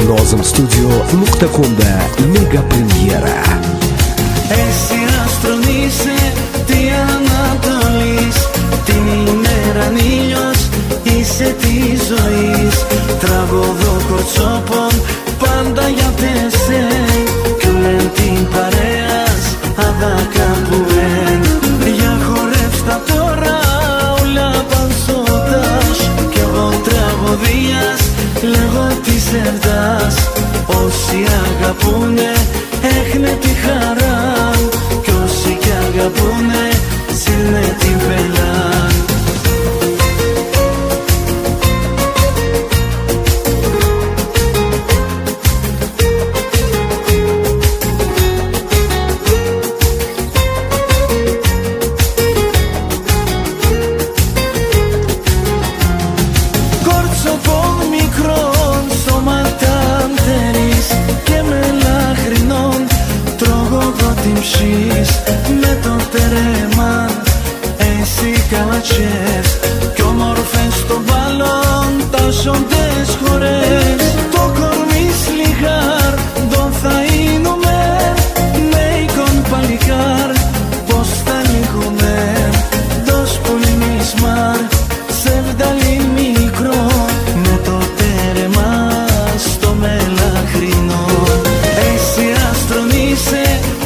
Nozem Studio .com-da mega πρεμιέρα. Εσύ άστρον είσαι, τι Ανατολής, την ημέρα ήλιος, είσαι τη ζωής. Τραγωδό κορτσόπων, πάντα για τεσέν, κι ουλεν την παρέας, αδάκα που εν. Για χορεύστα τώρα, ούλα πανσότας, κι εγώ τραγωδίας, λέγω της ερδάς. Όσοι αγαπούνε, έχνε τη χαρά, κι όσοι κι αγαπούνε, σύρνε την πελάν. Με το τερεμάν, εσύ καλατσιές, κι όμορφες στο μπαλόν, τάσσοντες χορές. Το κορμί σλιχάρ, τον θα είνουμε, με εικόν παλικάρ, πως θα λύγουμε. Δώσ' πολύ μισμάρ, σε βδαλή μικρό, με το τερεμάν στο μελαχρινό. Εσύ άστρον είσαι,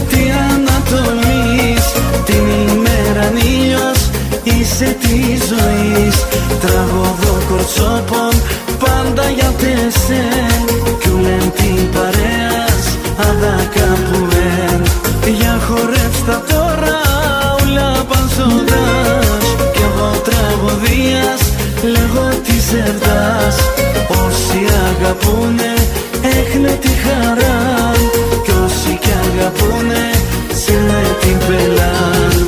την ημέρα ήλιος, είσαι τη ζωής. Τραγωδό κορτσόπων, πάντα για τεσέν, κι ουλεν την παρέας, αδάκα που εν. Για χορεύστα τώρα, ούλα πανσοδάς, κι εγώ τραγωδίας, λέγω της ερδάς. Όσοι αγαπούνε, έχνε τη χαρά, κι όσοι κι αγαπούνε, σύρνε την πελάν.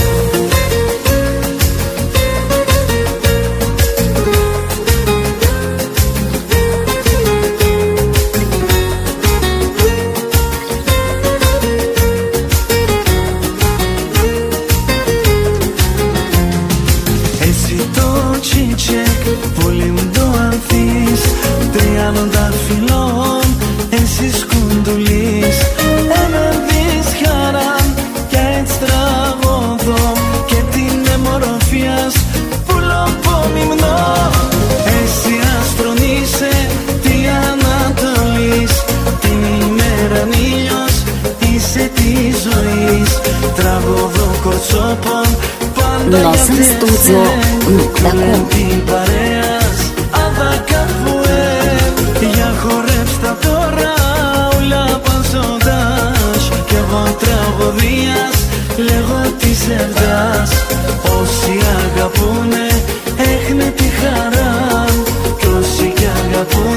Εσύ το τσιτσεκ, πολύ μου το ανθείς, 30 φιλών, εσύ σκουντουλείς. Ενεργείς χαράν κι έτσι τραγωδό, και την εμορφιάς πουλοπομιμνό. Εσύ άστρον είσαι, τι Ανατολής, την ημέρα ήλιος, είσαι τη ζωής. Τραγωδό κορτσόπων, πάντα για τεσέν, την παρέας, αδάκα που εν. Για χορεύστα τώρα, ούλα πανσοντάς, κι εγώ τραγωδίας, λέγω της ερδάς. Όσοι αγαπούνε, έχνε τη χαρά, κι όσοι κι αγαπούνε,